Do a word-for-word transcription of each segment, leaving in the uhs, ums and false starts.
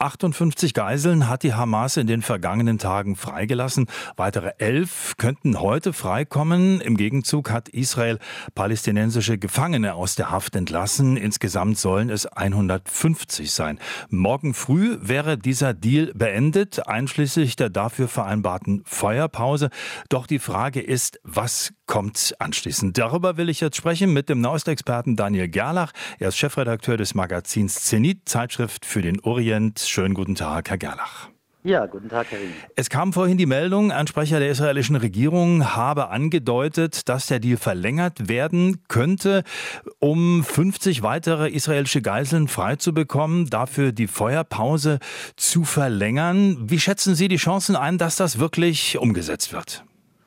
achtundfünfzig Geiseln hat die Hamas in den vergangenen Tagen freigelassen. Weitere elf könnten heute freikommen. Im Gegenzug hat Israel palästinensische Gefangene aus der Haft entlassen. Insgesamt sollen es hundertfünfzig sein. Morgen früh wäre dieser Deal beendet, einschließlich der dafür vereinbarten Feuerpause. Doch die Frage ist, was kommt anschließend? Darüber will ich jetzt sprechen mit dem Nahostexperten Daniel Gerlach. Er ist Chefredakteur des Magazins Zenit, Zeitschrift für den Orient. Schönen guten Tag, Herr Gerlach. Ja, guten Tag, Herr Riemen. Es kam vorhin die Meldung, ein Sprecher der israelischen Regierung habe angedeutet, dass der Deal verlängert werden könnte, um fünfzig weitere israelische Geiseln freizubekommen, dafür die Feuerpause zu verlängern. Wie schätzen Sie die Chancen ein, dass das wirklich umgesetzt wird?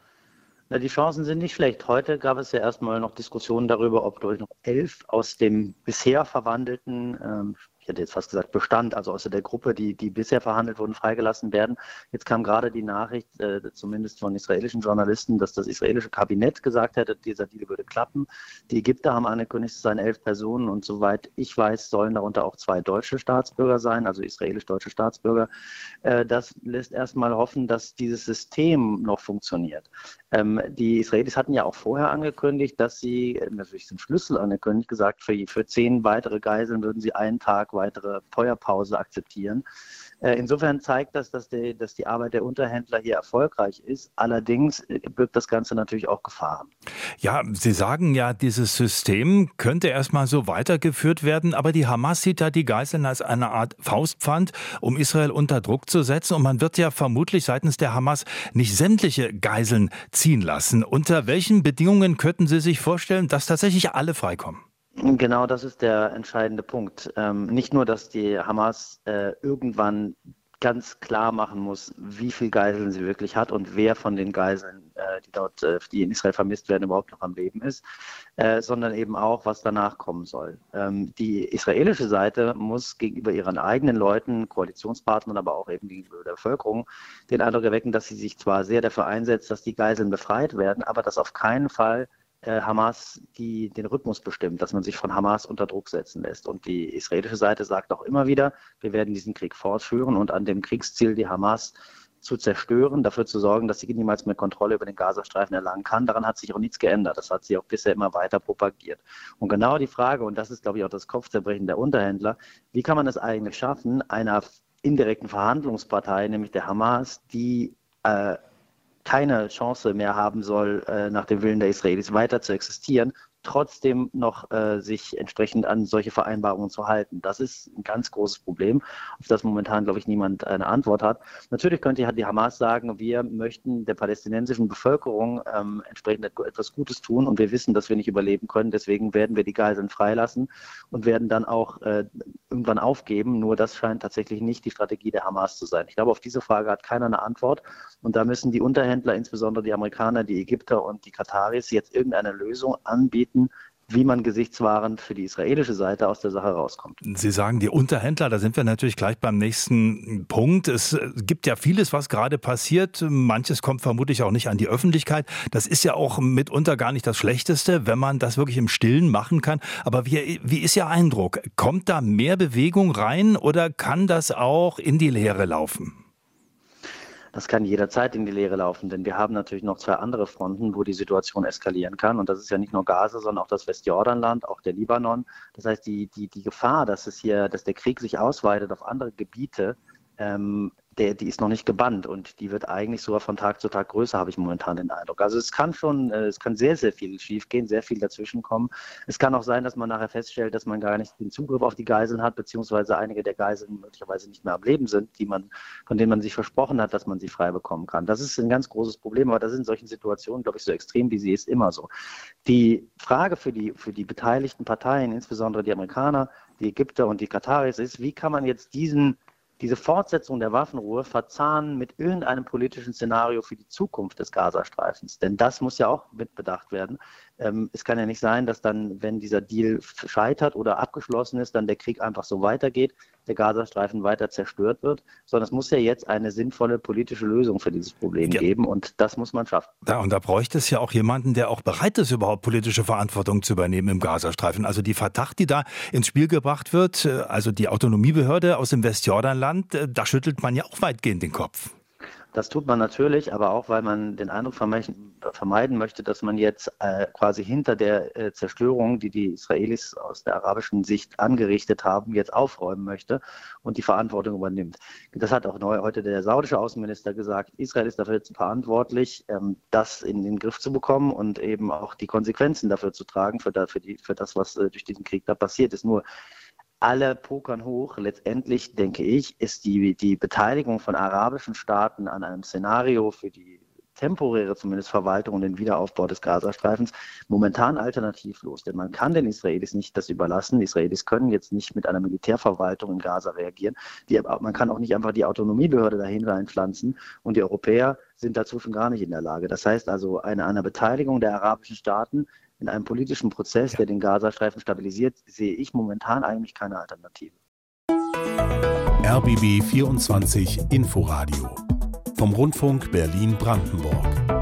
Na, die Chancen sind nicht schlecht. Heute gab es ja erstmal noch Diskussionen darüber, ob durch noch elf aus dem bisher verwandelten, ähm, ich hätte jetzt fast gesagt Bestand, also aus der Gruppe, die, die bisher verhandelt wurden, freigelassen werden. Jetzt kam gerade die Nachricht, äh, zumindest von israelischen Journalisten, dass das israelische Kabinett gesagt hätte, dieser Deal würde klappen. Die Ägypter haben angekündigt, es seien elf Personen und soweit ich weiß, sollen darunter auch zwei deutsche Staatsbürger sein, also israelisch-deutsche Staatsbürger. Äh, das lässt erstmal hoffen, dass dieses System noch funktioniert. Ähm, die Israelis hatten ja auch vorher angekündigt, dass sie, natürlich sind Schlüssel angekündigt, gesagt, für, für zehn weitere Geiseln würden sie einen Tag weitere Feuerpause akzeptieren. Äh, insofern zeigt das, dass die, dass die Arbeit der Unterhändler hier erfolgreich ist. Allerdings birgt das Ganze natürlich auch Gefahren. Ja, Sie sagen ja, dieses System könnte erstmal so weitergeführt werden, aber die Hamas sieht da die Geiseln als eine Art Faustpfand, um Israel unter Druck zu setzen. Und man wird ja vermutlich seitens der Hamas nicht sämtliche Geiseln ziehen lassen. Unter welchen Bedingungen könnten Sie sich vorstellen, dass tatsächlich alle freikommen? Genau, das ist der entscheidende Punkt. Ähm, nicht nur, dass die Hamas äh, irgendwann ganz klar machen muss, wie viele Geiseln sie wirklich hat und wer von den Geiseln, äh, die dort, äh, die in Israel vermisst werden, überhaupt noch am Leben ist, äh, sondern eben auch, was danach kommen soll. Ähm, die israelische Seite muss gegenüber ihren eigenen Leuten, Koalitionspartnern, aber auch eben gegenüber der Bevölkerung den Eindruck erwecken, dass sie sich zwar sehr dafür einsetzt, dass die Geiseln befreit werden, aber dass auf keinen Fall Hamas die den Rhythmus bestimmt, dass man sich von Hamas unter Druck setzen lässt. Und die israelische Seite sagt auch immer wieder, wir werden diesen Krieg fortführen und an dem Kriegsziel, die Hamas zu zerstören, dafür zu sorgen, dass sie niemals mehr Kontrolle über den Gazastreifen erlangen kann. Daran hat sich auch nichts geändert. Das hat sie auch bisher immer weiter propagiert. Und genau die Frage, und das ist, glaube ich, auch das Kopfzerbrechen der Unterhändler, wie kann man es eigentlich schaffen, einer indirekten Verhandlungspartei, nämlich der Hamas, die äh, keine Chance mehr haben soll, äh, nach dem Willen der Israelis weiter zu existieren, trotzdem noch äh, sich entsprechend an solche Vereinbarungen zu halten. Das ist ein ganz großes Problem, auf das momentan, glaube ich, niemand eine Antwort hat. Natürlich könnte die Hamas sagen, wir möchten der palästinensischen Bevölkerung ähm, entsprechend etwas Gutes tun und wir wissen, dass wir nicht überleben können, deswegen werden wir die Geiseln freilassen und werden dann auch äh, irgendwann aufgeben. Nur das scheint tatsächlich nicht die Strategie der Hamas zu sein. Ich glaube, auf diese Frage hat keiner eine Antwort und da müssen die Unterhändler, insbesondere die Amerikaner, die Ägypter und die Kataris, jetzt irgendeine Lösung anbieten, wie man gesichtswahrend für die israelische Seite aus der Sache rauskommt. Sie sagen, die Unterhändler, da sind wir natürlich gleich beim nächsten Punkt. Es gibt ja vieles, was gerade passiert. Manches kommt vermutlich auch nicht an die Öffentlichkeit. Das ist ja auch mitunter gar nicht das Schlechteste, wenn man das wirklich im Stillen machen kann. Aber wie, wie ist Ihr Eindruck? Kommt da mehr Bewegung rein oder kann das auch in die Leere laufen? Das kann jederzeit in die Leere laufen, denn wir haben natürlich noch zwei andere Fronten, wo die Situation eskalieren kann. Und das ist ja nicht nur Gaza, sondern auch das Westjordanland, auch der Libanon. Das heißt, die, die, die Gefahr, dass es hier, dass der Krieg sich ausweitet auf andere Gebiete, ähm, der, die ist noch nicht gebannt und die wird eigentlich sogar von Tag zu Tag größer, habe ich momentan den Eindruck. Also es kann schon, äh, es kann sehr, sehr viel schiefgehen, sehr viel dazwischen kommen. Es kann auch sein, dass man nachher feststellt, dass man gar nicht den Zugriff auf die Geiseln hat, beziehungsweise einige der Geiseln möglicherweise nicht mehr am Leben sind, die man, von denen man sich versprochen hat, dass man sie frei bekommen kann. Das ist ein ganz großes Problem, aber das ist in solchen Situationen, glaube ich, so extrem wie sie ist, immer so. Die Frage für die, für die beteiligten Parteien, insbesondere die Amerikaner, die Ägypter und die Kataris, ist, wie kann man jetzt diesen diese Fortsetzung der Waffenruhe verzahnen mit irgendeinem politischen Szenario für die Zukunft des Gazastreifens. Denn das muss ja auch mitbedacht werden. Ähm, es kann ja nicht sein, dass dann, wenn dieser Deal scheitert oder abgeschlossen ist, dann der Krieg einfach so weitergeht, der Gazastreifen weiter zerstört wird, sondern es muss ja jetzt eine sinnvolle politische Lösung für dieses Problem Ja. geben und das muss man schaffen. Da, und da bräuchte es ja auch jemanden, der auch bereit ist, überhaupt politische Verantwortung zu übernehmen im Gazastreifen. Also die Fatah, die da ins Spiel gebracht wird, also die Autonomiebehörde aus dem Westjordanland, da schüttelt man ja auch weitgehend den Kopf. Das tut man natürlich, aber auch, weil man den Eindruck vermeiden möchte, dass man jetzt äh, quasi hinter der äh, Zerstörung, die die Israelis aus der arabischen Sicht angerichtet haben, jetzt aufräumen möchte und die Verantwortung übernimmt. Das hat auch neu heute der saudische Außenminister gesagt. Israel ist dafür jetzt verantwortlich, ähm, das in den Griff zu bekommen und eben auch die Konsequenzen dafür zu tragen, für, da, für, die, für das, was äh, durch diesen Krieg da passiert ist. Nur alle pokern hoch. Letztendlich, denke ich, ist die, die Beteiligung von arabischen Staaten an einem Szenario für die temporäre zumindest Verwaltung und den Wiederaufbau des Gazastreifens momentan alternativlos. Denn man kann den Israelis nicht das überlassen. Die Israelis können jetzt nicht mit einer Militärverwaltung in Gaza reagieren. Die, man kann auch nicht einfach die Autonomiebehörde dahin reinpflanzen. Und die Europäer sind dazu schon gar nicht in der Lage. Das heißt also, eine, eine Beteiligung der arabischen Staaten in einem politischen Prozess, der den Gazastreifen stabilisiert, sehe ich momentan eigentlich keine Alternative. R B B vierundzwanzig Inforadio vom Rundfunk Berlin-Brandenburg.